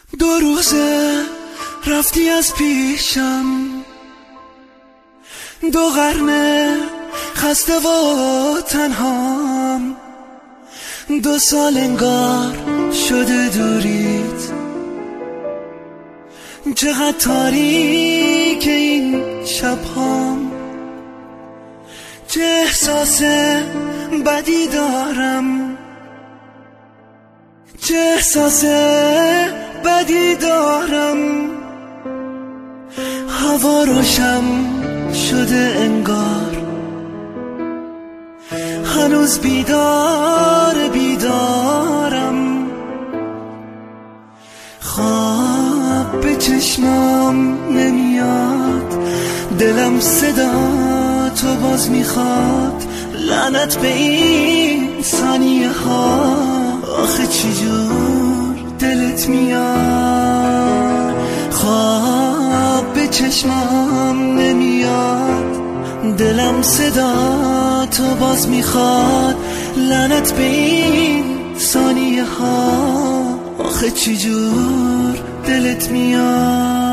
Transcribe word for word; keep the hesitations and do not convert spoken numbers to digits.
دو روزه رفتی از پیشم، دو قرنه خسته و تنهام، دو سال انگار شده دوریت، چقدر تاریک این شبهام، چه احساس بدی دارم، چه احساس بدی دارم. هوا روشن شده انگار، هنوز بیدار بیدارم، خواب به چشمام نمیاد، دلم صدا تو باز میخواد. لعنت به این ثانیه ها، آخه چی جور دلت میاد. خواب به چشمام نمیاد، دلم صدا تو باز میخواد. لعنت به این ثانیه ها، آخه چی جور دلت میاد.